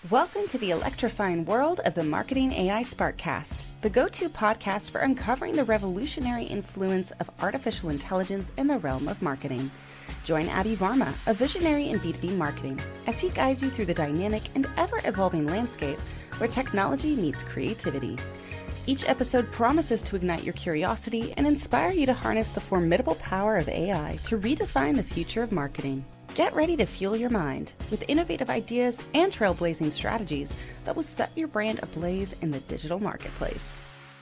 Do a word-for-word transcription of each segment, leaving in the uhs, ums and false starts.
Welcome to the electrifying world of the Marketing A I Sparkcast, the go-to podcast for uncovering the revolutionary influence of artificial intelligence in the realm of marketing. Join Abhi Varma, a visionary in B two B marketing, as he guides you through the dynamic and ever-evolving landscape where technology meets creativity. Each episode promises to ignite your curiosity and inspire you to harness the formidable power of A I to redefine the future of marketing. Get ready to fuel your mind with innovative ideas and trailblazing strategies that will set your brand ablaze in the digital marketplace.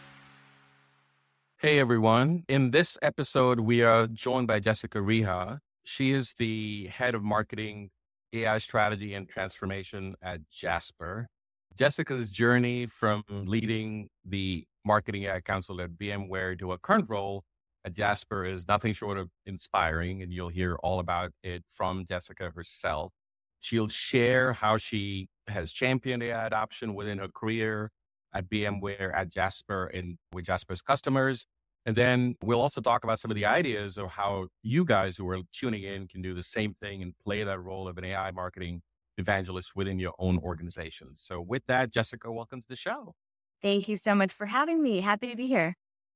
Hey everyone. In this episode, we are joined by Jessica Reha. She is the head of marketing, A I strategy and transformation at Jasper. Jessica's journey from leading the marketing A I council at VMware to a current role at Jasper is nothing short of inspiring, and you'll hear all about it from Jessica herself. She'll share how she has championed A I adoption within her career at VMware, at Jasper, and with Jasper's customers. And then we'll also talk about some of the ideas of how you guys who are tuning in can do the same thing and play that role of an A I marketing evangelist within your own organization. So with that, Jessica, welcome to the show. Thank you so much for having me. Happy to be here.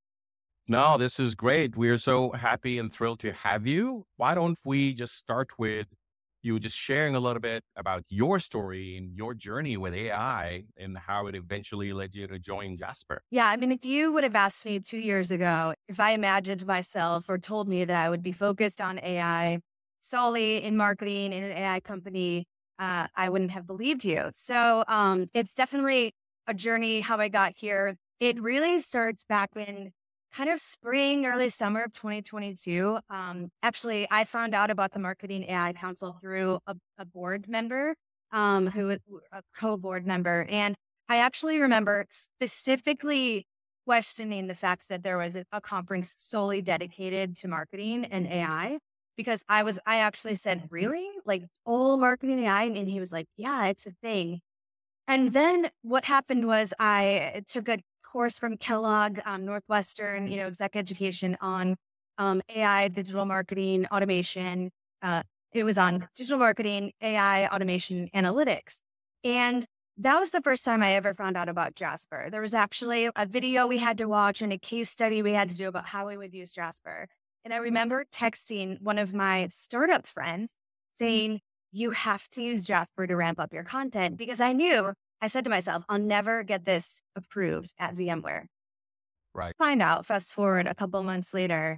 No, this is great. We're so happy and thrilled to have you. Why don't we just start with you just sharing a little bit about your story and your journey with A I and how it eventually led you to join Jasper? Yeah, I mean, if you would have asked me two years ago, if I imagined myself or told me that I would be focused on A I solely in marketing in an A I company, uh, I wouldn't have believed you. So um, it's definitely a journey how I got here. It really starts back in kind of spring, early summer of twenty twenty-two. Um, actually, I found out about the Marketing A I Council through a, a board member, um, who was a co-board member. And I actually remember specifically questioning the fact that there was a, a conference solely dedicated to marketing and A I, because I was, I actually said, really? Like all marketing A I? And he was like, yeah, it's a thing. And then what happened was I took a course from Kellogg, um, Northwestern, you know, exec education on um, A I, digital marketing, automation. Uh, it was on digital marketing, A I, automation, analytics. And that was the first time I ever found out about Jasper. There was actually a video we had to watch and a case study we had to do about how we would use Jasper. And I remember texting one of my startup friends saying, you have to use Jasper to ramp up your content, because I knew I said to myself, I'll never get this approved at VMware. Right. Find out, fast forward a couple months later,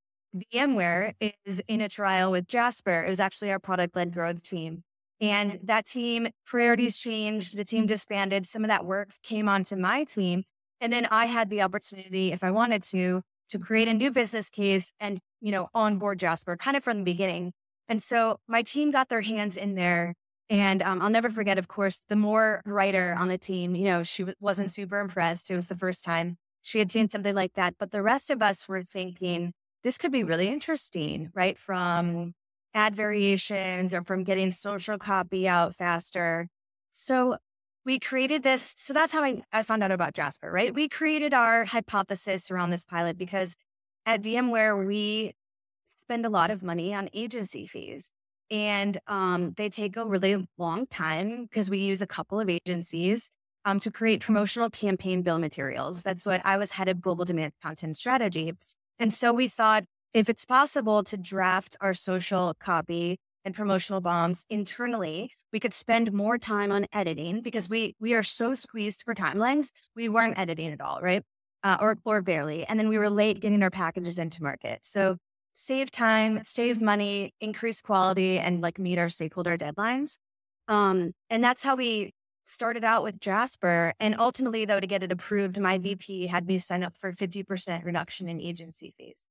VMware is in a trial with Jasper. It was actually our product-led growth team. And that team, priorities changed, the team disbanded, some of that work came onto my team. And then I had the opportunity, if I wanted to, to create a new business case and, you know, onboard Jasper kind of from the beginning. And so my team got their hands in there. And um, I'll never forget, of course, the more writer on the team, you know, she w- wasn't super impressed. It was the first time she had seen something like that. But the rest of us were thinking, this could be really interesting, right? From ad variations or from getting social copy out faster. So we created this. So that's how I, I found out about Jasper, right? We created our hypothesis around this pilot because at VMware, we spend a lot of money on agency fees. And um, they take a really long time because we use a couple of agencies um, to create promotional campaign bill materials. That's what I was head of global demand content strategy. And so we thought, if it's possible to draft our social copy and promotional bombs internally, we could spend more time on editing, because we we are so squeezed for timelines. We weren't editing at all, right? Uh, or, or barely. And then we were late getting our packages into market. So save time, save money, increase quality, and like meet our stakeholder deadlines. Um, and that's how we started out with Jasper. And ultimately, though, to get it approved, my V P had me sign up for fifty percent reduction in agency fees.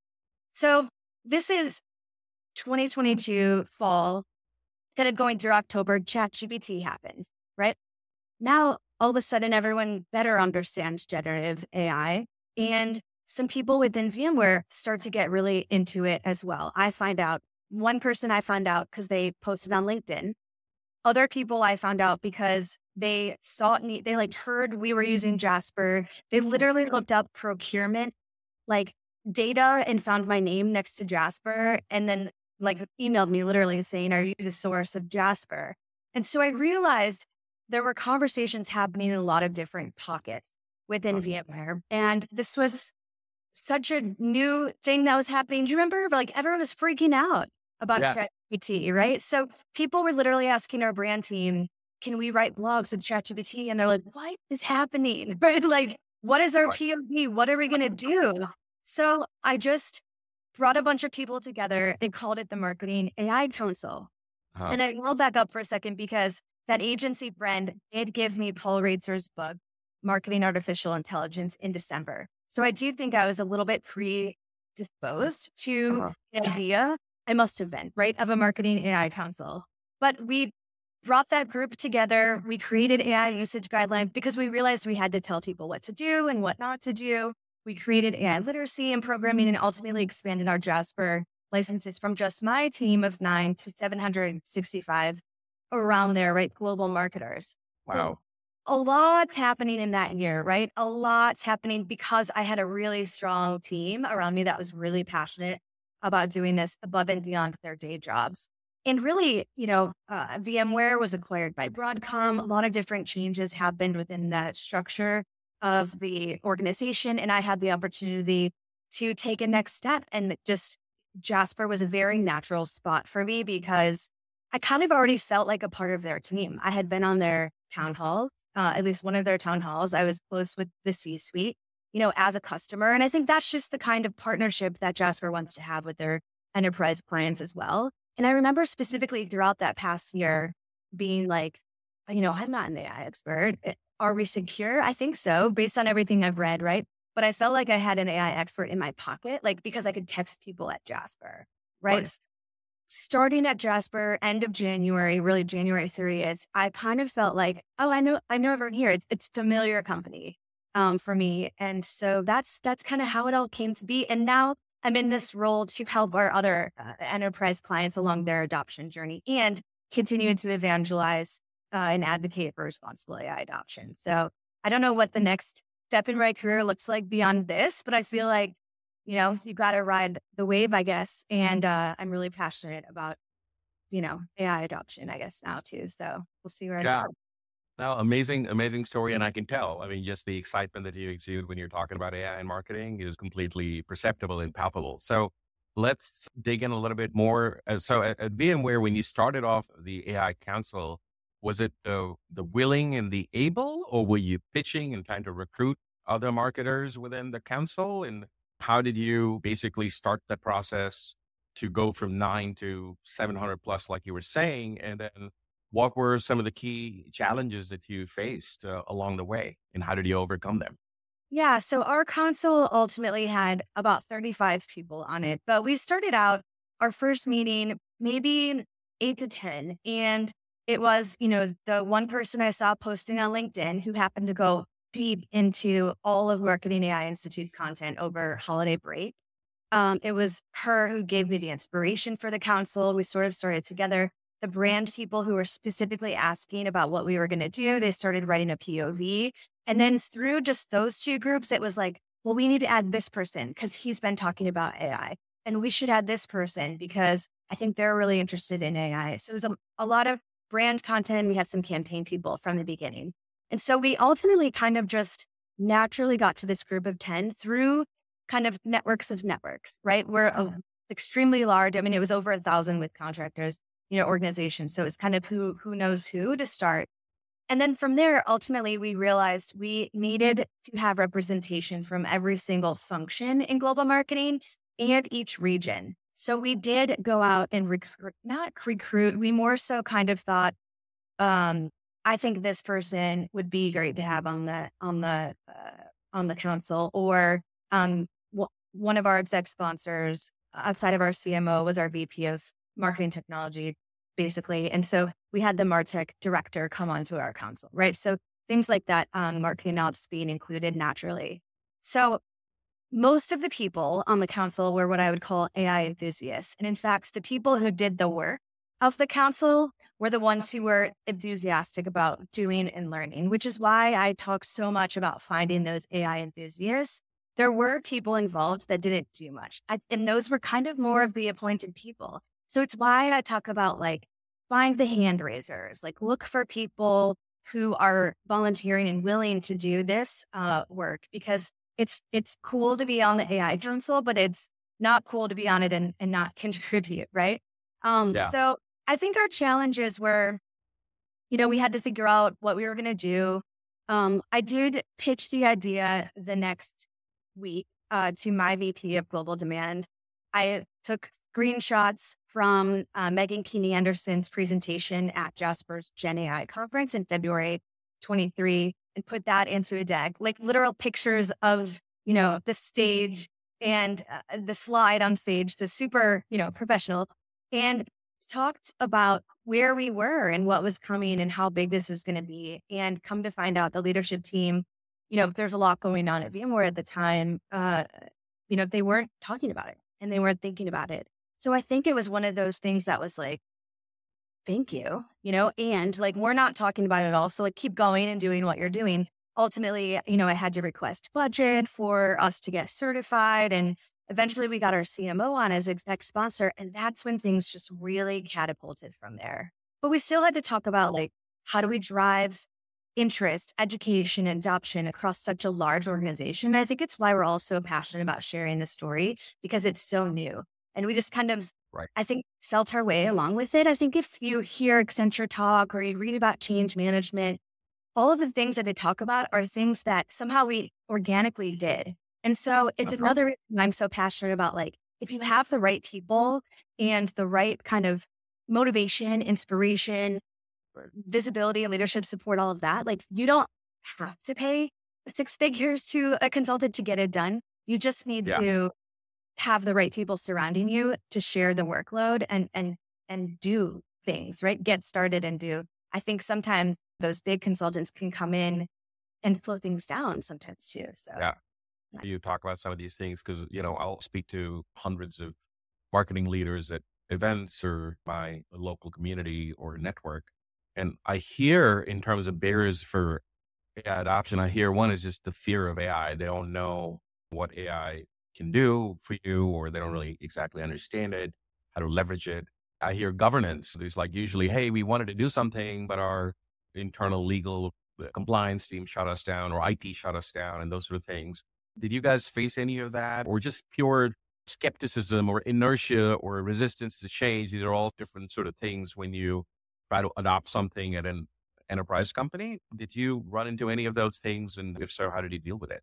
So this is twenty twenty-two fall, kind of going through October, ChatGPT happens, right? Now, all of a sudden, everyone better understands generative A I. And some people within VMware start to get really into it as well. I find out, one person I found out because they posted on LinkedIn. Other people I found out because they saw it, they like heard we were using Jasper. They literally looked up procurement, like data, and found my name next to Jasper. And then like emailed me literally saying, are you the source of Jasper? And so I realized there were conversations happening in a lot of different pockets within VMware. And this was such a new thing that was happening. Do you remember? Like everyone was freaking out about Yeah. ChatGPT, right? So people were literally asking our brand team, can we write blogs with ChatGPT? And they're like, what is happening? Right? Like, what is our Right. P O V? What are we going to do? So I just brought a bunch of people together. They called it the Marketing A I Council. Uh-huh. And I will back up for a second because that agency friend did give me Paul Reitzer's book, Marketing Artificial Intelligence, in December. So I do think I was a little bit predisposed to Uh-huh. the idea, I must have been, right, of a Marketing A I Council. But we brought that group together. We created A I usage guidelines because we realized we had to tell people what to do and what not to do. We created A I literacy and programming and ultimately expanded our Jasper licenses from just my team of nine to seven hundred sixty-five around there, right? Global marketers. Wow. A lot's happening in that year, right? A lot's happening because I had a really strong team around me that was really passionate about doing this above and beyond their day jobs. And really, you know, uh, VMware was acquired by Broadcom. A lot of different changes happened within that structure of the organization. And I had the opportunity to take a next step. And just Jasper was a very natural spot for me because I kind of already felt like a part of their team. I had been on their town halls, uh, at least one of their town halls. I was close with the C-suite, you know, as a customer. And I think that's just the kind of partnership that Jasper wants to have with their enterprise clients as well. And I remember specifically throughout that past year being like, you know, I'm not an A I expert. Are we secure? I think so, based on everything I've read, right? But I felt like I had an A I expert in my pocket, like because I could text people at Jasper, right? Right. Starting at Jasper, end of January, really January thirtieth, I kind of felt like, oh, I know, I know everyone here. It's it's familiar company um, for me, and so that's that's kind of how it all came to be. And now I'm in this role to help our other uh, enterprise clients along their adoption journey and continue to evangelize uh, and advocate for responsible A I adoption. So I don't know what the next step in my career looks like beyond this, but I feel like, you know, you got to ride the wave, I guess. And uh, I'm really passionate about, you know, A I adoption, I guess, now too. So we'll see where it Yeah. goes. Now, amazing, amazing story. And I can tell, I mean, just the excitement that you exude when you're talking about A I and marketing is completely perceptible and palpable. So let's dig in a little bit more. Uh, So at, at VMware, when you started off the A I Council, was it the, the willing and the able, or were you pitching and trying to recruit other marketers within the council? And how did you basically start the process to go from nine to seven hundred plus, like you were saying? And then what were some of the key challenges that you faced uh, along the way, and how did you overcome them? Yeah. So our council ultimately had about thirty-five people on it, but we started out our first meeting maybe eight to ten. And it was, you know, the one person I saw posting on LinkedIn who happened to go deep into all of Marketing A I Institute's content over holiday break. Um, it was her who gave me the inspiration for the council. We sort of started together. The brand people who were specifically asking about what we were going to do, they started writing a P O V. And then through just those two groups, it was like, well, we need to add this person because he's been talking about A I. And we should add this person because I think they're really interested in A I. So it was a, a lot of brand content. We had some campaign people from the beginning. And so we ultimately kind of just naturally got to this group of ten through kind of networks of networks, right? We're uh, extremely large. I mean, it was over a thousand with contractors, you know, organizations. So it's kind of who who knows who to start. And then from there, ultimately, we realized we needed to have representation from every single function in global marketing and each region. So we did go out and recruit, not recruit, we more so kind of thought, um, I think this person would be great to have on the on the uh, on the council, or um, w- one of our exec sponsors outside of our C M O was our V P of marketing technology, basically. And so we had the MarTech director come onto our council, right? So things like that, um, marketing ops being included naturally. So most of the people on the council were what I would call A I enthusiasts. And in fact, the people who did the work of the council were the ones who were enthusiastic about doing and learning, which is why I talk so much about finding those A I enthusiasts. There were people involved that didn't do much. I, and those were kind of more of the appointed people. So it's why I talk about like find the hand raisers, like look for people who are volunteering and willing to do this uh, work, because it's it's cool to be on the A I Council, but it's not cool to be on it and, and not contribute, right? Um, Yeah. So I think our challenges were, you know, we had to figure out what we were going to do. Um, I did pitch the idea the next week uh, to my V P of Global Demand. I took screenshots from uh, Megan Keeney Anderson's presentation at Jasper's Gen A I conference in February twenty-three and put that into a deck, like literal pictures of, you know, the stage and uh, the slide on stage, the super, you know, professional, and talked about where we were and what was coming and how big this was going to be. And come to find out, the leadership team, you know, there's a lot going on at VMware at the time. Uh, you know, they weren't talking about it and they weren't thinking about it. So I think it was one of those things that was like, thank you, you know, and like, we're not talking about it at all. So like, keep going and doing what you're doing. Ultimately, you know, I had to request budget for us to get certified. And eventually we got our C M O on as exec sponsor. And that's when things just really catapulted from there. But we still had to talk about like, how do we drive interest, education, and adoption across such a large organization? And I think it's why we're all so passionate about sharing this story, because it's so new. And we just kind of, Right. I think, felt our way along with it. I think if you hear Accenture talk or you read about change management, all of the things that they talk about are things that somehow we organically did. And so it's That's another reason I'm so passionate about, like, if you have the right people and the right kind of motivation, inspiration, visibility, leadership support, all of that, like, you don't have to pay six figures to a consultant to get it done. You just need Yeah. to have the right people surrounding you to share the workload and, and, and do things, right? Get started and do. I think sometimes those big consultants can come in and slow things down sometimes too. So Yeah. You talk about some of these things because, you know, I'll speak to hundreds of marketing leaders at events or my local community or network. And I hear in terms of barriers for A I adoption, I hear one is just the fear of A I. They don't know what A I can do for you, or they don't really exactly understand it, how to leverage it. I hear governance. There's like usually, hey, we wanted to do something, but our internal legal compliance team shut us down, or I T shut us down, and those sort of things. Did you guys face any of that, or just pure skepticism or inertia or resistance to change? These are all different sort of things when you try to adopt something at an enterprise company. Did you run into any of those things? And if so, how did you deal with it?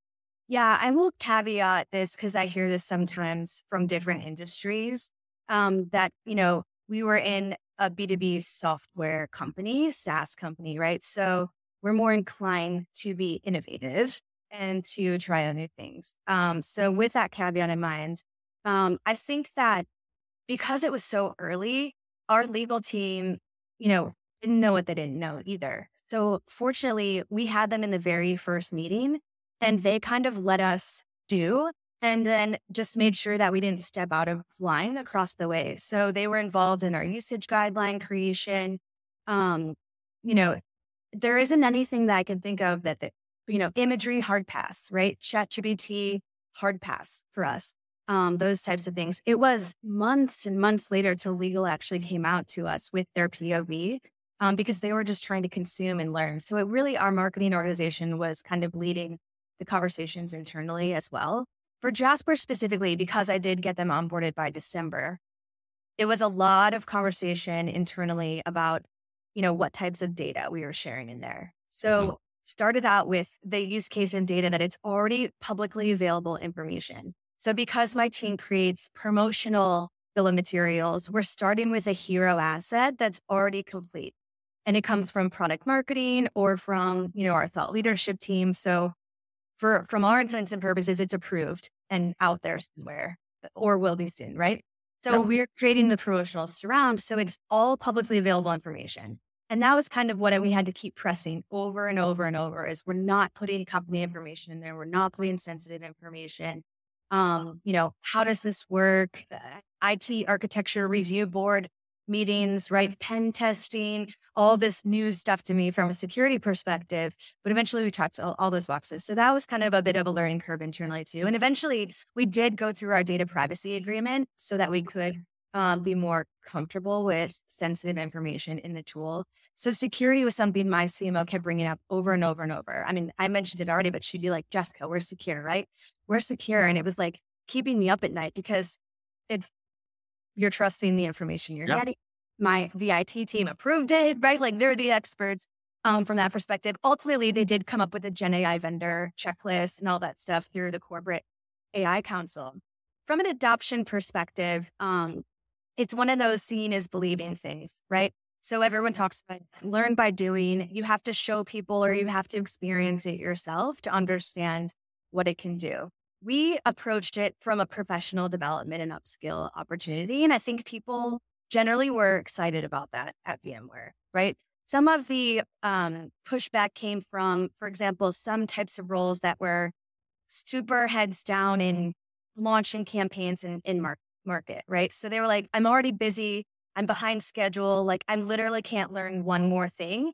yeah, I will caveat this because I hear this sometimes from different industries, um, that, you know, we were in a B two B software company, SaaS company, right? So we're more inclined to be innovative and to try out new things. Um, so with that caveat in mind, um, I think that because it was so early, our legal team, you know, didn't know what they didn't know either. So fortunately, we had them in the very first meeting, and they kind of let us do, and then just made sure that we didn't step out of line across the way. So they were involved in our usage guideline creation. Um, you know, there isn't anything that I can think of that, that you know, imagery, hard pass, right? ChatGPT, hard pass for us. Um, those types of things. It was months and months later till legal actually came out to us with their P O V, um, because they were just trying to consume and learn. So it really, our marketing organization was kind of leading the conversations internally as well. For Jasper specifically, because I did get them onboarded by December, it was a lot of conversation internally about, you know, what types of data we were sharing in there. So mm-hmm. started out with the use case and data that it's already publicly available information. So because my team creates promotional bill of materials, we're starting with a hero asset that's already complete. And it comes from product marketing or from, you know, our thought leadership team. So for from our intents and purposes, it's approved and out there somewhere, or will be soon, right? So yep. We're creating the promotional surround. So it's all publicly available information. And that was kind of what we had to keep pressing over and over and over is we're not putting company information in there. We're not putting sensitive information. Um, you know, how does this work? Uh, I T architecture review board meetings, right? Pen testing, all this new stuff to me from a security perspective. But eventually we checked all, all those boxes. So that was kind of a bit of a learning curve internally too. And eventually we did go through our data privacy agreement so that we could um, be more comfortable with sensitive information in the tool. So security was something my C M O kept bringing up over and over and over. I mean, I mentioned it already, but she'd be like, Jessica, we're secure, right? We're secure. And it was like keeping me up at night because it's, you're trusting the information you're Yeah. getting. My, the I T team approved it, right? Like they're the experts um, from that perspective. Ultimately, they did come up with a Gen A I vendor checklist and all that stuff through the corporate A I council. From an adoption perspective, um, it's one of those seeing is believing things, right? So everyone talks about learn by doing. You have to show people or you have to experience it yourself to understand what it can do. We approached it from a professional development and upskill opportunity. And I think people generally were excited about that at VMware, right? Some of the um, pushback came from, for example, some types of roles that were super heads down in launching campaigns in, in mar- market, right? So they were like, I'm already busy. I'm behind schedule. Like I literally can't learn one more thing.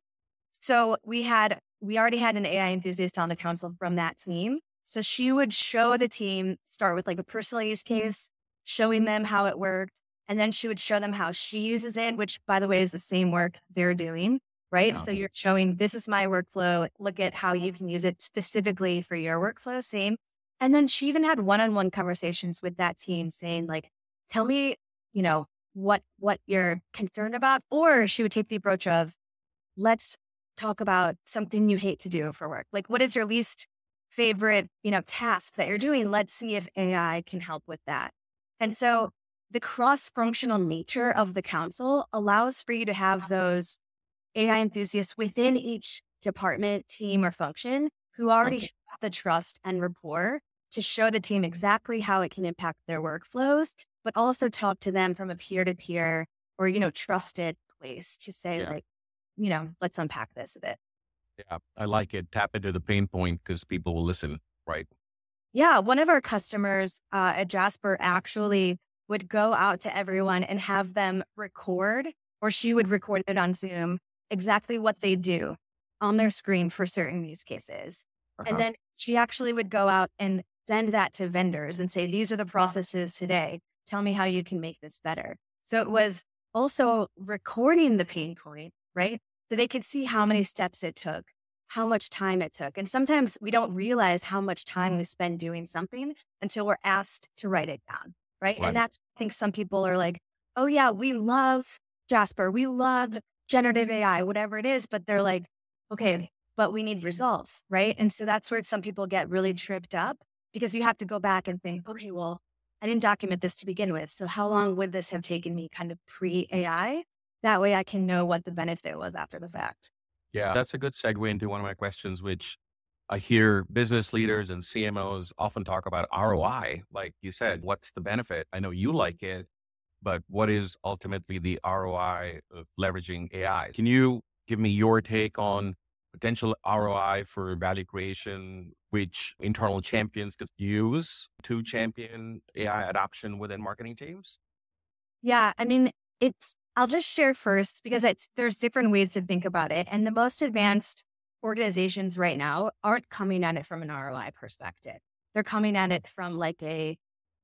So we had, we already had an A I enthusiast on the council from that team. So she would show the team, start with like a personal use case, showing them how it worked. And then she would show them how she uses it, which by the way, is the same work they're doing, right? Yeah. So you're showing, this is my workflow. Look at how you can use it specifically for your workflow. Same. And then she even had one-on-one conversations with that team saying like, tell me, you know, what, what you're concerned about. Or she would take the approach of, let's talk about something you hate to do for work. Like, what is your least favorite, you know, task that you're doing? Let's see if A I can help with that. And so the cross-functional nature of the council allows for you to have those A I enthusiasts within each department, team, or function who already Okay. have the trust and rapport to show the team exactly how it can impact their workflows, but also talk to them from a peer-to-peer or, you know, trusted place to say Yeah. like, you know, let's unpack this a bit. Yeah, I like it. Tap into the pain point because people will listen, right? Yeah, one of our customers uh, at Jasper actually would go out to everyone and have them record, or she would record it on Zoom, exactly what they do on their screen for certain use cases. Uh-huh. And then she actually would go out and send that to vendors and say, these are the processes today. Tell me how you can make this better. So it was also recording the pain point, right? So they could see how many steps it took, how much time it took. And sometimes we don't realize how much time we spend doing something until we're asked to write it down, right? Right. And that's, I think some people are like, oh yeah, we love Jasper. We love generative A I, whatever it is. But they're like, okay, but we need results, right? And so that's where some people get really tripped up because you have to go back and think, okay, well, I didn't document this to begin with. So how long would this have taken me kind of pre-A I? That way I can know what the benefit was after the fact. Yeah, that's a good segue into one of my questions, which I hear business leaders and C M Os often talk about R O I. Like you said, what's the benefit? I know you like it, but what is ultimately the R O I of leveraging A I? Can you give me your take on potential R O I for value creation, which internal champions could use to champion A I adoption within marketing teams? Yeah, I mean, it's, I'll just share first because it's, there's different ways to think about it. And the most advanced organizations right now aren't coming at it from an R O I perspective. They're coming at it from like a,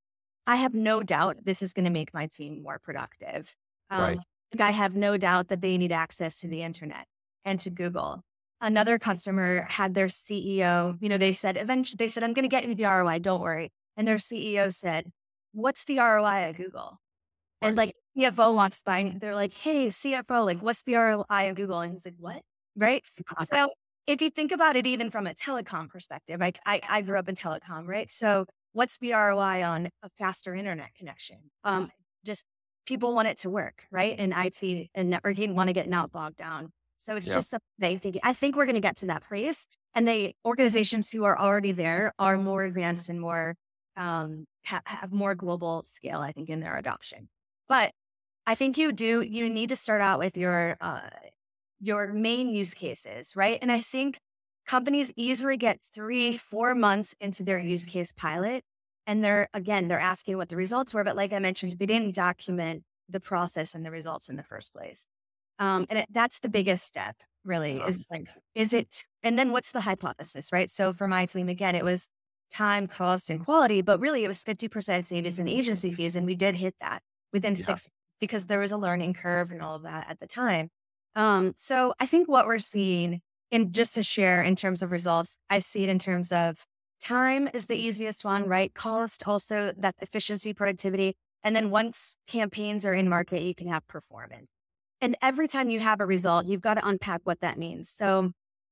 I have no doubt this is going to make my team more productive. Um, Right. like I have no doubt that they need access to the internet and to Google. Another customer had their C E O, you know, they said, eventually, they said, I'm going to get you the R O I, don't worry. And their C E O said, what's the R O I at Google? And like C F O walks by and they're like, hey, C F O, like, what's the R O I of Google? And he's like, what? Right. So if you think about it, even from a telecom perspective, like I, I grew up in telecom, right? So what's the R O I on a faster internet connection? Um, just people want it to work, right? And I T and networking want to get not bogged down. So it's Yep. just something they think, I think we're going to get to that place. And the organizations who are already there are more advanced and more, um, ha- have more global scale, I think, in their adoption. But I think you do, you need to start out with your, uh, your main use cases, right? And I think companies easily get three, four months into their use case pilot. And they're, again, they're asking what the results were. But like I mentioned, they didn't document the process and the results in the first place. Um, and it, that's the biggest step, really, Yeah. is like, is it, and then what's the hypothesis, right? So for my team, again, it was time, cost, and quality, but really it was fifty percent savings in agency fees. And we did hit that. within Yeah. six, because there was a learning curve and all of that at the time. Um, so I think what we're seeing, and just to share in terms of results, I see it in terms of time is the easiest one, right? Cost, also that efficiency, productivity. And then once campaigns are in market, you can have performance. And every time you have a result, you've got to unpack what that means. So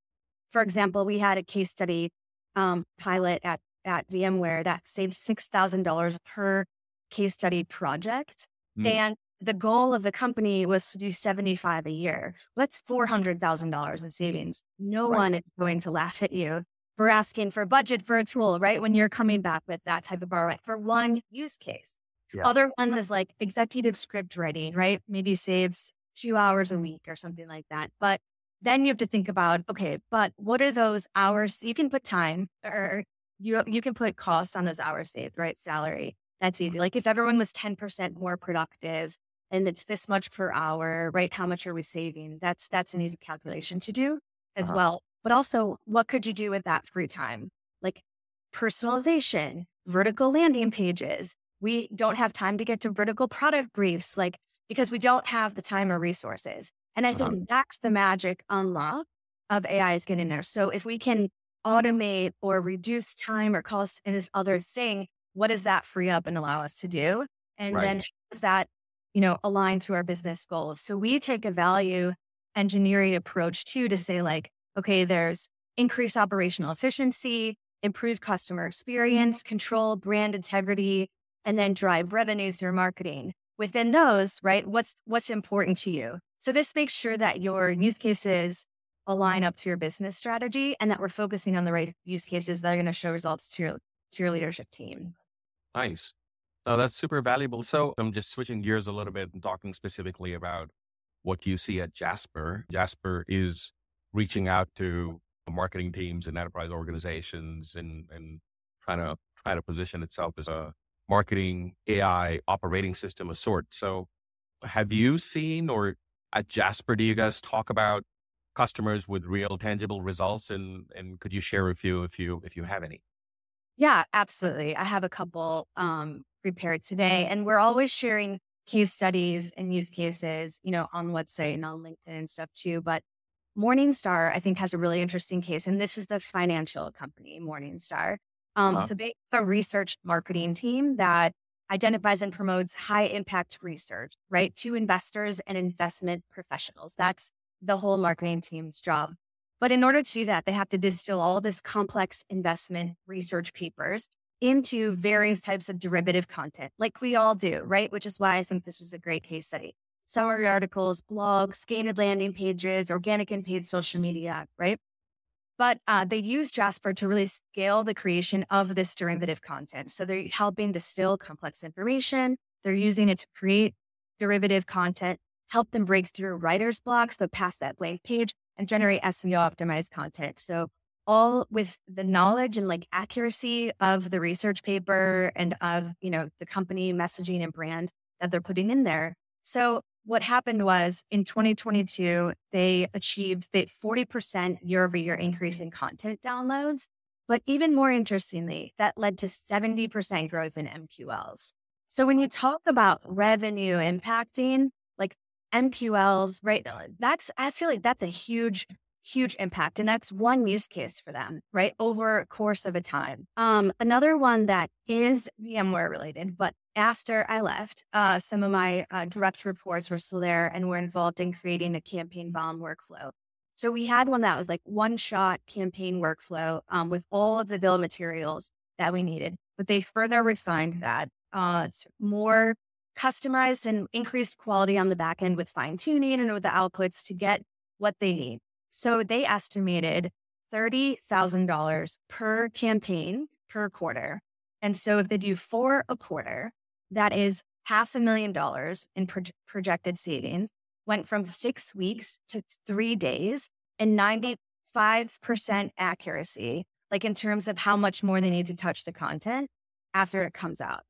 for example, we had a case study um, pilot at, at VMware that saved six thousand dollars per case study project. Mm. And the goal of the company was to do seventy-five a year. Well, that's four hundred thousand dollars in savings. No Right. one is going to laugh at you for asking for budget for a tool, right? When you're coming back with that type of R O I for one use case. Yeah. Other ones is like executive script writing, right? Maybe saves two hours a week or something like that. But then you have to think about, okay, but what are those hours? You can put time or you you can put cost on those hours saved, right? Salary. That's easy. Like if everyone was ten percent more productive and it's this much per hour, right? How much are we saving? That's that's an easy calculation to do as Uh-huh. well. But also, what could you do with that free time? Like personalization, vertical landing pages. We don't have time to get to vertical product briefs, like because we don't have the time or resources. And I think Uh-huh. that's the magic unlock of A I is getting there. So if we can automate or reduce time or cost in this other thing, what does that free up and allow us to do? And Right. then how does that, you know, align to our business goals? So we take a value engineering approach too to say like, okay, there's increased operational efficiency, improved customer experience, control brand integrity, and then drive revenue through marketing. Within those, right, what's what's important to you? So this makes sure that your use cases align up to your business strategy and that we're focusing on the right use cases that are going to show results to your, to your leadership team. Nice. Oh, that's super valuable. So I'm just switching gears a little bit and talking specifically about what you see at Jasper. Jasper is reaching out to marketing teams and enterprise organizations and, and trying to try to position itself as a marketing A I operating system of sort. So have you seen, or at Jasper, do you guys talk about customers with real tangible results? And, and could you share a few if you, if you have any? Yeah, absolutely. I have a couple um, prepared today, and we're always sharing case studies and use cases, you know, on the website and on LinkedIn and stuff too. But Morningstar, I think, has a really interesting case, and this is the financial company, Morningstar. Um, Uh-huh. So they have a research marketing team that identifies and promotes high impact research, right, to investors and investment professionals. That's the whole marketing team's job. But in order to do that, they have to distill all this complex investment research papers into various types of derivative content, like we all do, right? Which is why I think this is a great case study. Summary articles, blogs, gated landing pages, organic and paid social media, right? But uh, they use Jasper to really scale the creation of this derivative content. So they're helping distill complex information. They're using it to create derivative content, help them break through writer's blocks, so pass that blank page and generate S E O optimized content. So all with the knowledge and like accuracy of the research paper and of, you know, the company messaging and brand that they're putting in there. So what happened was in twenty twenty-two, they achieved the forty percent year over year increase in content downloads. But even more interestingly, that led to seventy percent growth in M Q Ls. So when you talk about revenue impacting, like M Q Ls, right? That's, I feel like that's a huge, huge impact. And that's one use case for them, right? Over a course of a time. Um, another one that is VMware related, but after I left, uh, some of my uh, direct reports were still there and were involved in creating a campaign bomb workflow. So we had one that was like one shot campaign workflow um, with all of the bill of materials that we needed, but they further refined that. Uh, it's more customized and increased quality on the back end with fine tuning and with the outputs to get what they need. So they estimated thirty thousand dollars per campaign per quarter. And so if they do four a quarter, that is half a million dollars in pro- projected savings, went from six weeks to three days and ninety-five percent accuracy, like in terms of how much more they need to touch the content after it comes out.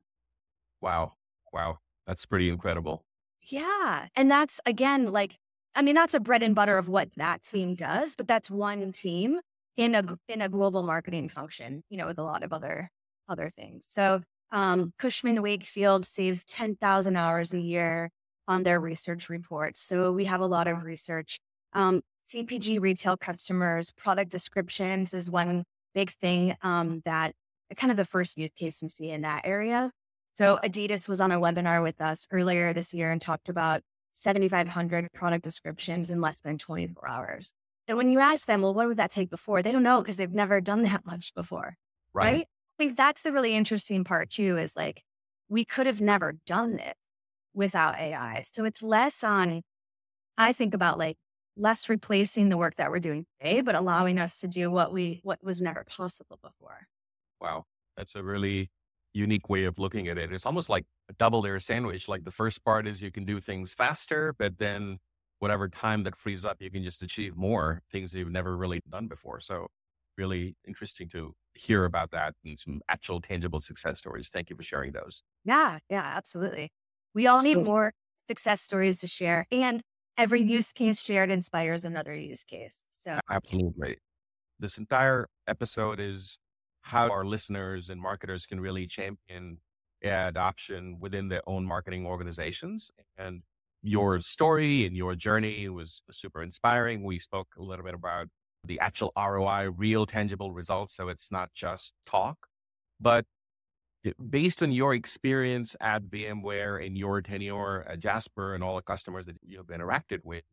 Wow. Wow. That's pretty incredible. Yeah. And that's, again, like, I mean, that's a bread and butter of what that team does, but that's one team in a in a global marketing function, you know, with a lot of other other things. So Um, Cushman Wakefield saves ten thousand hours a year on their research reports. So we have a lot of research. Um, C P G retail customers, product descriptions is one big thing um, that kind of the first use case you see in that area. So Adidas was on a webinar with us earlier this year and talked about seventy-five hundred product descriptions in less than twenty-four hours. And when you ask them, well, what would that take before? They don't know because they've never done that much before, Right. right? I think that's the really interesting part too, is like, we could have never done this without A I. So it's less on, I think about like less replacing the work that we're doing today, but allowing us to do what we, what was never possible before. Wow. That's a really unique way of looking at it. It's almost like a double layer sandwich. Like the first part is you can do things faster, but then whatever time that frees up, you can just achieve more things that you've never really done before. So really interesting to hear about that and some actual tangible success stories. Thank you for sharing those. Yeah, yeah, absolutely. We all need So- more success stories to share, and every use case shared inspires another use case. So Absolutely. This entire episode is how our listeners and marketers can really champion A I adoption within their own marketing organizations. And your story and your journey was super inspiring. We spoke a little bit about the actual R O I, real tangible results. So it's not just talk, but it- based on your experience at VMware and your tenure at Jasper and all the customers that you've interacted with,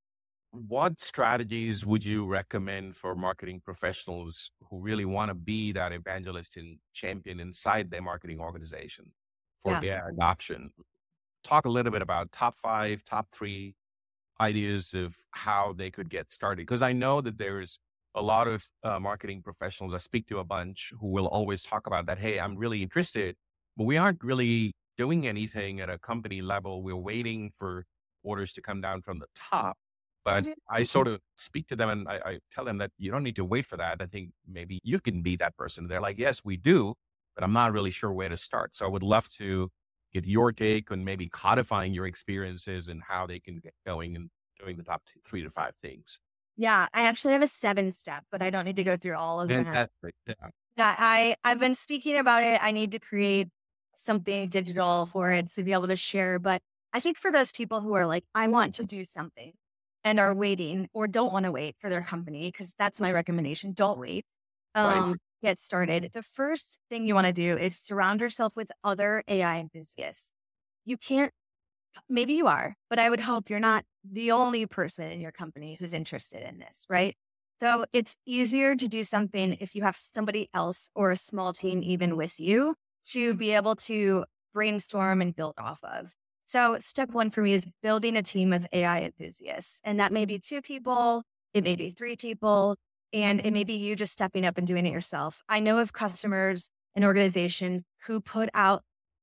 what strategies would you recommend for marketing professionals who really want to be that evangelist and champion inside their marketing organization for Yeah. A I adoption? Talk a little bit about top five, top three ideas of how they could get started. Because I know that there's a lot of uh, marketing professionals, I speak to a bunch, who will always talk about that. Hey, I'm really interested, but we aren't really doing anything at a company level. We're waiting for orders to come down from the top. But I sort of speak to them and I, I tell them that you don't need to wait for that. I think maybe you can be that person. They're like, yes, we do, but I'm not really sure where to start. So I would love to get your take on maybe codifying your experiences and how they can get going and doing the top two, three to five things. yeah, I actually have a seven step, but I don't need to go through all of that. Fantastic. Yeah. Yeah, I, I've been speaking about it. I need to create something digital for it to be able to share. But I think for those people who are like, I want to do something and are waiting or don't want to wait for their company, because that's my recommendation. Don't wait. Um, Right. Get started. The first thing you want to do is surround yourself with other A I enthusiasts. You can't, maybe you are, but I would hope you're not the only person in your company who's interested in this, right? So it's easier to do something if you have somebody else or a small team even with you to be able to brainstorm and build off of. So step one for me is building a team of A I enthusiasts. And that may be two people, it may be three people, and it may be you just stepping up and doing it yourself. I know of customers and organizations who put out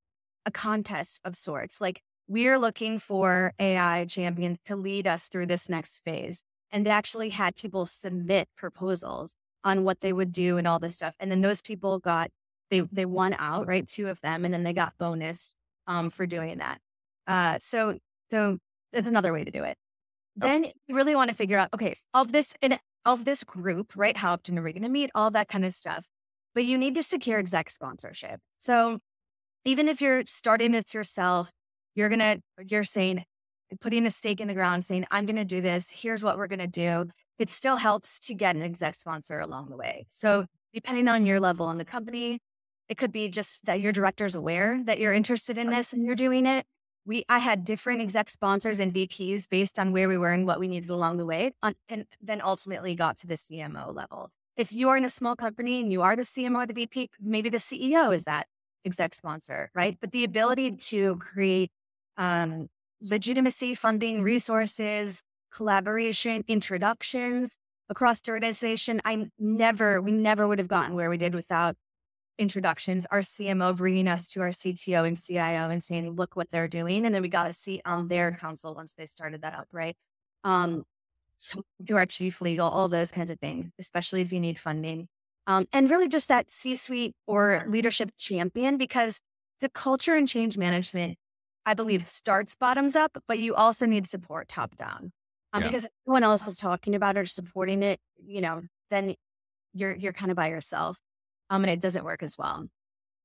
a contest of sorts. Like, we're looking for A I champions to lead us through this next phase. And they actually had people submit proposals on what they would do and all this stuff. And then those people got, they they won out, right? Two of them. And then they got bonus um, for doing that. Uh, so, so that's another way to do it. Then you really want to figure out, okay, of this, in, of this group, right? How often are we going to meet? All that kind of stuff. But you need to secure exec sponsorship. So even if you're starting this yourself, you're going to, you're saying, putting a stake in the ground, saying, I'm going to do this. Here's what we're going to do. It still helps to get an exec sponsor along the way. So depending on your level in the company, it could be just that your director is aware that you're interested in this and you're doing it. We, I had different exec sponsors and V Ps based on where we were and what we needed along the way, on, and then ultimately got to the C M O level. If you are in a small company and you are the C M O or the V P, maybe the C E O is that exec sponsor, right? But the ability to create um, legitimacy, funding, resources, collaboration, introductions across the organization, I never, we never would have gotten where we did without introductions. Our C M O bringing us to our C T O and C I O and saying, look what they're doing. And then we got a seat on their council once they started that up, right? Um, to our chief legal, all those kinds of things, especially if you need funding. Um, and really just that C-suite or leadership champion, because the culture and change management, I believe, starts bottoms up, but you also need support top down. Um, Yeah. Because if everyone else is talking about it or supporting it, you know, then you're you're kind of by yourself. Um, and it doesn't work as well.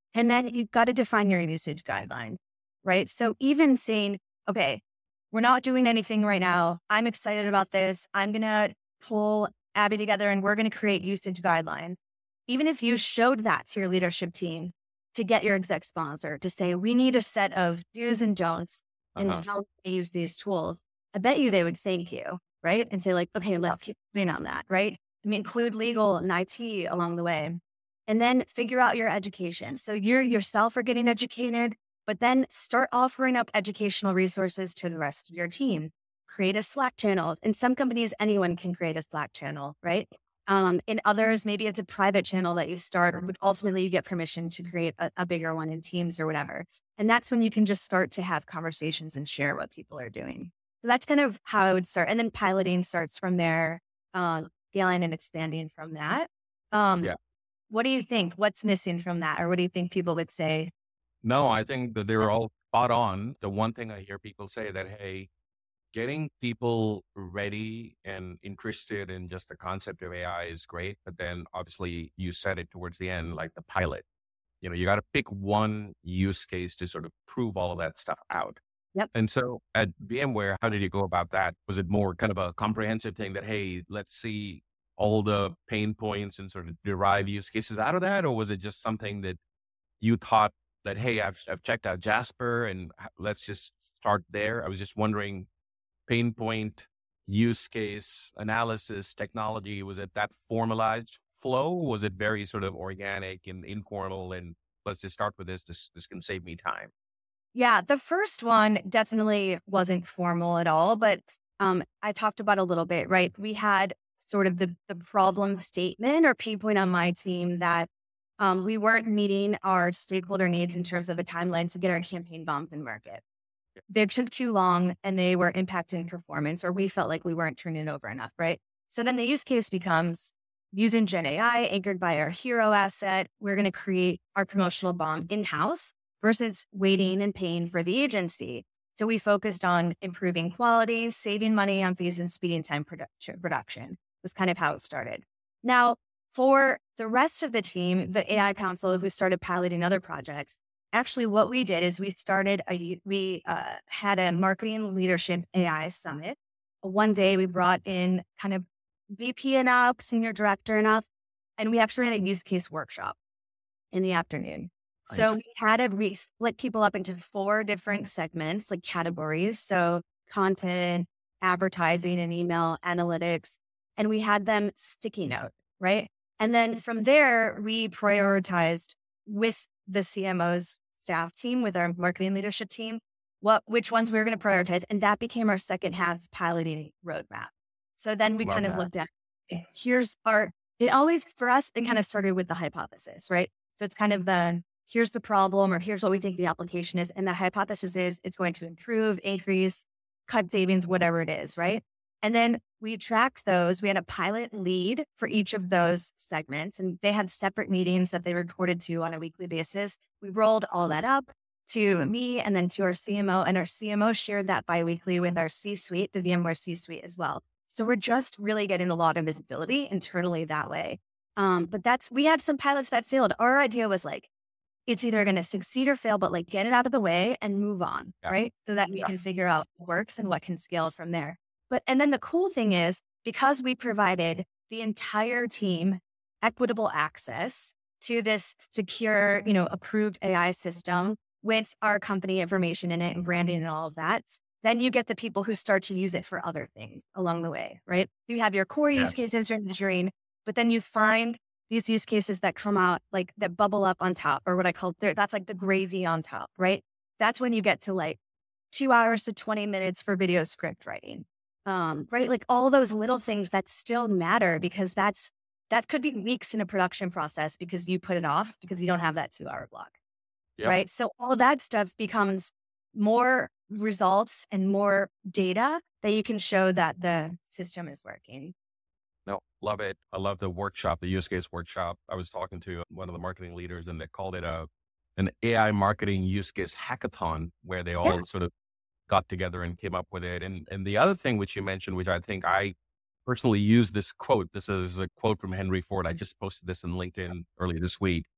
And then you've got to define your usage guidelines, right? So even saying, okay, we're not doing anything right now. I'm excited about this. I'm going to pull Abby together and we're going to create usage guidelines. Even if you showed that to your leadership team to get your exec sponsor to say, we need a set of do's and don'ts and Uh-huh. how to use these tools, I bet you they would thank you, right? And say like, okay, let's keep moving on that, right? I mean, include legal and I T along the way. And then figure out your education. So you yourself are getting educated, but then start offering up educational resources to the rest of your team. Create a Slack channel. In some companies, anyone can create a Slack channel, right? Um, in others, maybe it's a private channel that you start, but ultimately you get permission to create a, a bigger one in Teams or whatever. And that's when you can just start to have conversations and share what people are doing. So that's kind of how I would start. And then piloting starts from there, uh, scaling and expanding from that. Um, Yeah. What do you think? What's missing from that? Or what do you think people would say? No, I think that they were all spot on. The one thing I hear people say that, hey, getting people ready and interested in just the concept of A I is great. But then obviously you said it towards the end, like the pilot, you know, you got to pick one use case to sort of prove all of that stuff out. Yep. And so at VMware, how did you go about that? Was it more kind of a comprehensive thing that, hey, let's see all the pain points and sort of derive use cases out of that? Or was it just something that you thought that, hey, I've, I've checked out Jasper and let's just start there? I was just wondering, pain point, use case, analysis, technology, was it that formalized flow? Was it very sort of organic and informal and let's just start with this, this, this can save me time? Yeah, the first one definitely wasn't formal at all, but um, I talked about a little bit, right? We had sort of the, the problem statement or pain point on my team that um, we weren't meeting our stakeholder needs in terms of a timeline to get our campaign bombs in market. They took too long and they were impacting performance, or we felt like we weren't turning over enough, right? So then the use case becomes using Gen A I anchored by our hero asset. We're going to create our promotional bomb in-house versus waiting and paying for the agency. So we focused on improving quality, saving money on fees, and speeding time produ- production was kind of how it started. Now, for the rest of the team, the A I Council who started piloting other projects, actually what we did is we started, a, we uh, had a marketing leadership A I summit. One day we brought in kind of V P and up, senior director and up, and we actually had a use case workshop in the afternoon. So we had to we split people up into four different segments, like categories. So content, advertising and email, analytics, and we had them sticky note, right? And then from there, we prioritized with the C M O's staff team, with our marketing leadership team, what which ones we were going to prioritize. And that became our second half piloting roadmap. So then we Love kind of that. looked at, here's our, it always, for us, it kind of started with the hypothesis, right? So it's kind of the, here's the problem, or here's what we think the application is. And the hypothesis is it's going to improve, increase, cut savings, whatever it is, right? And then we tracked those. We had a pilot lead for each of those segments, and they had separate meetings that they reported to on a weekly basis. We rolled all that up to me and then to our C M O, and our C M O shared that biweekly with our C-suite, the VMware C-suite as well. So we're just really getting a lot of visibility internally that way. Um, but that's, we had some pilots that failed. Our idea was like, it's either going to succeed or fail, but like get it out of the way and move on, Yeah. right? So that we Yeah. can figure out what works and what can scale from there. But, and then the cool thing is, because we provided the entire team equitable access to this secure, you know, approved A I system with our company information in it and branding and all of that, then you get the people who start to use it for other things along the way, right? You have your core Yeah. use cases you're measuring, but then you find these use cases that come out, like that bubble up on top, or what I call, that's like the gravy on top, right? That's when you get to like two hours to twenty minutes for video script writing, um, right? Like all those little things that still matter, because that's, that could be weeks in a production process because you put it off because you don't have that two hour block, Yep. right? So all of that stuff becomes more results and more data that you can show that the system is working. No, love it. I love the workshop, the use case workshop. I was talking to one of the marketing leaders and they called it a an A I marketing use case hackathon, where they all Yeah. sort of got together and came up with it. And and the other thing which you mentioned, which I think I personally use this quote. This is a quote from Henry Ford. I just posted this in LinkedIn earlier this week.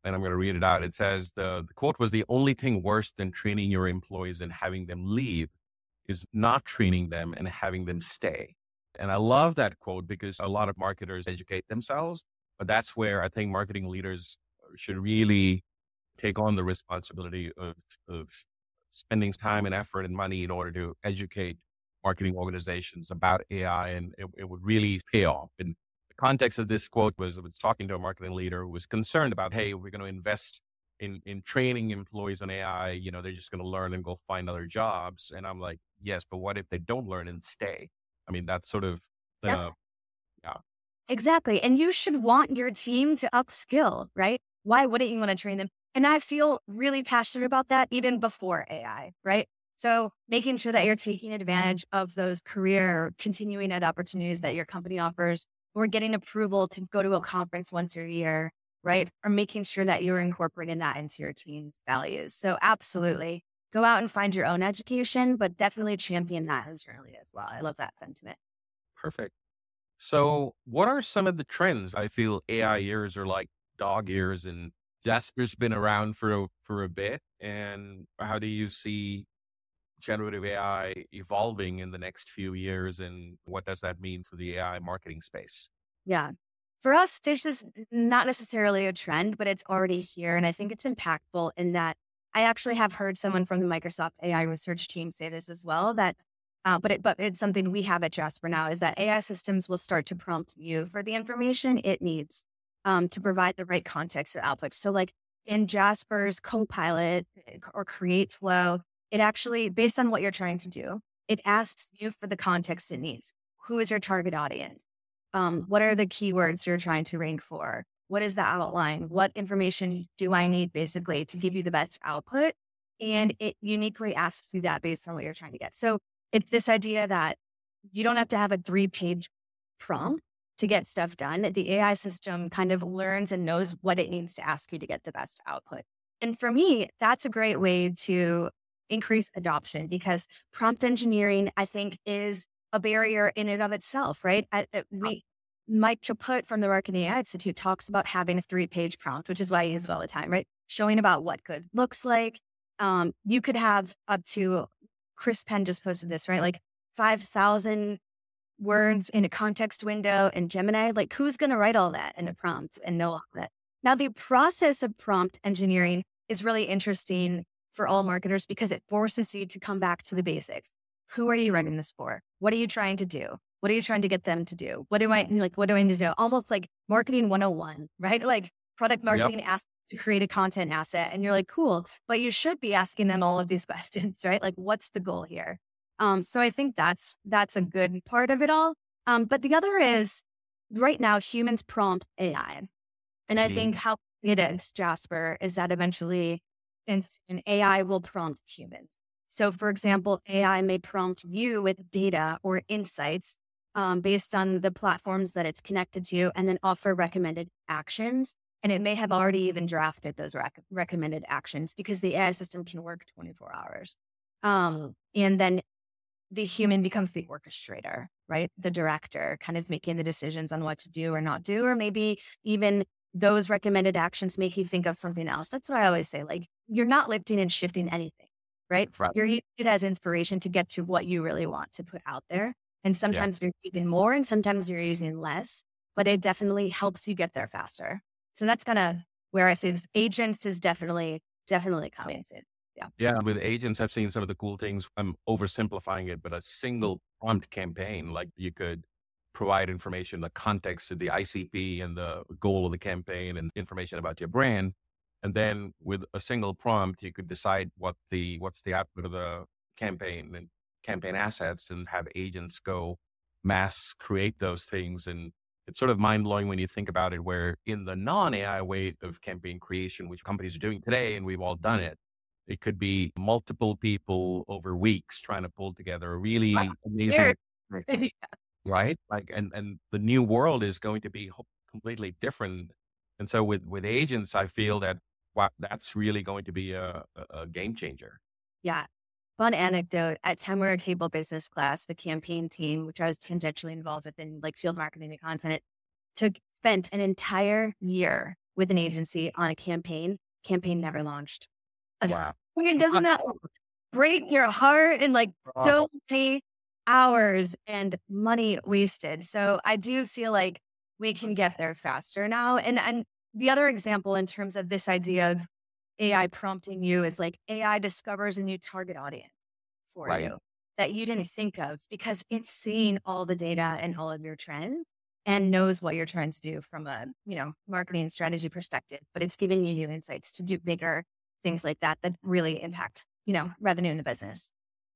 and I'm going to read it out. It says, the, the quote was, "The only thing worse than training your employees and having them leave is not training them and having them stay." And I love that quote because a lot of marketers educate themselves, but that's where I think marketing leaders should really take on the responsibility of, of spending time and effort and money in order to educate marketing organizations about A I, and it, it would really pay off. And the context of this quote was, I was talking to a marketing leader who was concerned about, hey, we're going to invest in, in training employees on A I, you know, they're just going to learn and go find other jobs. And I'm like, yes, but what if they don't learn and stay? I mean, that's sort of the, Yeah. yeah. Exactly. And you should want your team to upskill, right? Why wouldn't you want to train them? And I feel really passionate about that even before A I, right? So making sure that you're taking advantage of those career continuing ed opportunities that your company offers, or getting approval to go to a conference once a year, right? Or making sure that you're incorporating that into your team's values. So absolutely go out and find your own education, but definitely champion that internally as well. I love that sentiment. Perfect. So what are some of the trends? I feel A I ears are like dog ears, and Jasper's been around for a, for a bit. And how do you see generative A I evolving in the next few years, and what does that mean for the A I marketing space? Yeah. For us, this is not necessarily a trend, but it's already here. And I think it's impactful in that I actually have heard someone from the Microsoft A I research team say this as well, that, uh, but, it, but it's something we have at Jasper now, is that A I systems will start to prompt you for the information it needs um, to provide the right context or output. So like in Jasper's Copilot or Create Flow, it actually, based on what you're trying to do, it asks you for the context it needs. Who is your target audience? Um, what are the keywords you're trying to rank for? What is the outline? What information do I need basically to give you the best output? And it uniquely asks you that based on what you're trying to get. So it's this idea that you don't have to have a three page prompt to get stuff done. The A I system kind of learns and knows what it needs to ask you to get the best output. And for me, that's a great way to increase adoption, because prompt engineering, I think, is a barrier in and of itself, right? I, I, we, Mike Chaput from the Marketing A I Institute talks about having a three-page prompt, which is why I use it all the time, right? Showing about what good looks like. Um, you could have up to, Chris Penn just posted this, right? Like five thousand words in a context window in Gemini. Like, who's going to write all that in a prompt and know all that? Now, the process of prompt engineering is really interesting for all marketers because it forces you to come back to the basics. Who are you writing this for? What are you trying to do? What are you trying to get them to do? What do I like? What do I need to know? Almost like marketing one oh one, right? Like product marketing yep. asks to create a content asset, and you're like, cool, but you should be asking them all of these questions, right? Like, what's the goal here? Um, so I think that's that's a good part of it all. Um, but the other is right now humans prompt A I, and I mm. think how it is Jasper is that eventually an A I will prompt humans. So, for example, A I may prompt you with data or insights um, based on the platforms that it's connected to, and then offer recommended actions. And it may have already even drafted those rec- recommended actions because the A I system can work twenty-four hours. Um, and then the human becomes the orchestrator, right? The director, kind of making the decisions on what to do or not do, or maybe even those recommended actions make you think of something else. That's what I always say. Like, you're not lifting and shifting anything. Right? right? You're using it as inspiration to get to what you really want to put out there. And sometimes yeah. you're using more and sometimes you're using less, but it definitely helps you get there faster. So that's kind of where I say this. Agents is definitely, definitely coming soon. Yeah. Yeah. With agents, I've seen some of the cool things. I'm oversimplifying it, but a single prompt campaign, like you could provide information, the context of the I C P and the goal of the campaign and information about your brand. And then with a single prompt, you could decide what the what's the output of the campaign and campaign assets, and have agents go mass create those things. And it's sort of mind blowing when you think about it, where in the non-A I way of campaign creation, which companies are doing today, and we've all done it, it could be multiple people over weeks trying to pull together a really wow. amazing, yeah. right? Like, and, and the new world is going to be completely different. And so with, with agents, I feel that wow, that's really going to be a, a game changer. Yeah. Fun anecdote. At Tamara Cable Business Class, the campaign team, which I was tangentially involved with in like field marketing and content, took spent an entire year with an agency on a campaign. Campaign never launched. Wow. I mean, doesn't that break your heart? And like so many hours and money wasted. So I do feel like we can get there faster now. And and the other example in terms of this idea of A I prompting you is like A I discovers a new target audience for Right. you that you didn't think of because it's seen all the data and all of your trends and knows what you're trying to do from a, you know, marketing strategy perspective, but it's giving you new insights to do bigger things like that that really impact, you know, revenue in the business.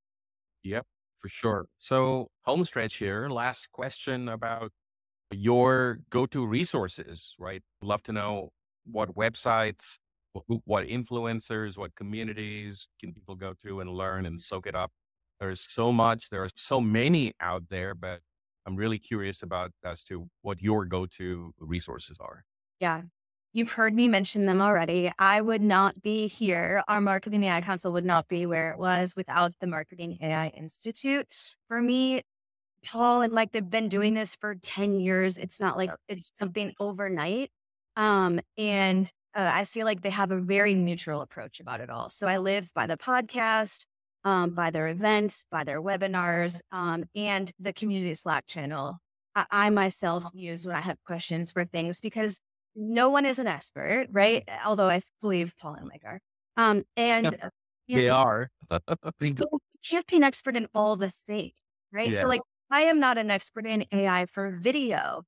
Yep, for sure. So home stretch here. Last question about your go-to resources, right? Love to know what websites, wh- what influencers, what communities can people go to and learn and soak it up. There's so much, there are so many out there, but I'm really curious about as to what your go-to resources are. Yeah. You've heard me mention them already. I would not be here. Our Marketing A I Council would not be where it was without the Marketing A I Institute. For me, Paul and Mike, they've been doing this for ten years. It's not like it's something overnight. Um, and uh, I feel like they have a very neutral approach about it all. So I live by the podcast, um, by their events, by their webinars, um, and the community Slack channel. I, I myself use when I have questions for things because no one is an expert, right? Although I believe Paul and Mike are. Um, and uh, you They know, are. you can't be an expert in all this thing, right? Yeah. So like I am not an expert in A I for video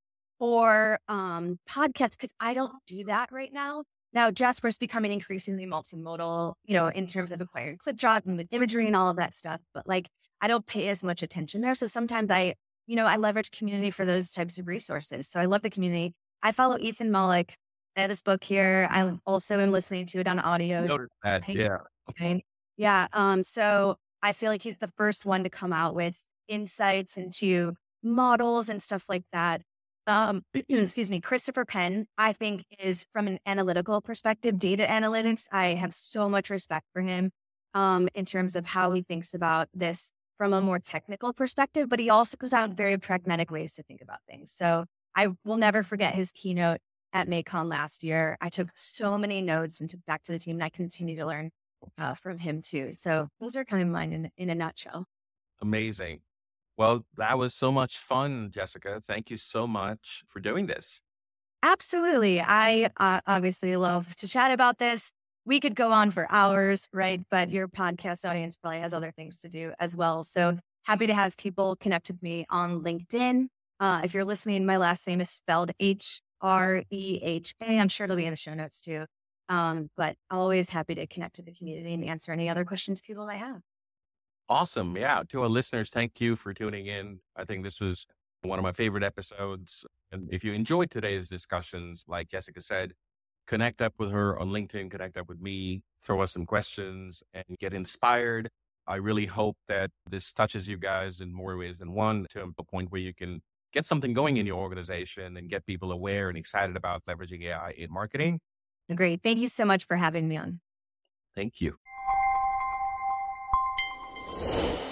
or um, podcasts because I don't do that right now. Now Jasper's becoming increasingly multimodal, you know, in terms of acquiring Clipdrop and with imagery and all of that stuff. But like I don't pay as much attention there. So sometimes I, you know, I leverage community for those types of resources. So I love the community. I follow Ethan Mollick. I have this book here. I also am listening to it on audio. Noted that. Yeah. Okay. Yeah. Um, so I feel like he's the first one to come out with insights into models and stuff like that. Um, excuse me, Christopher Penn, I think is from an analytical perspective, data analytics. I have so much respect for him um, in terms of how he thinks about this from a more technical perspective, but he also goes out with very pragmatic ways to think about things. So I will never forget his keynote at MACON last year. I took so many notes and took back to the team, and I continue to learn uh, from him too. So those are kind of mine in, in a nutshell. Amazing. Well, that was so much fun, Jessica. Thank you so much for doing this. Absolutely. I uh, obviously love to chat about this. We could go on for hours, right? But your podcast audience probably has other things to do as well. So happy to have people connect with me on LinkedIn. Uh, if you're listening, my last name is spelled H R E H A. I'm sure it'll be in the show notes too. Um, but always happy to connect with the community and answer any other questions people might have. Awesome. Yeah. To our listeners, thank you for tuning in. I think this was one of my favorite episodes. And if you enjoyed today's discussions, like Jessica said, connect up with her on LinkedIn, connect up with me, throw us some questions and get inspired. I really hope that this touches you guys in more ways than one, to a point where you can get something going in your organization and get people aware and excited about leveraging A I in marketing. Great. Thank you so much for having me on. Thank you.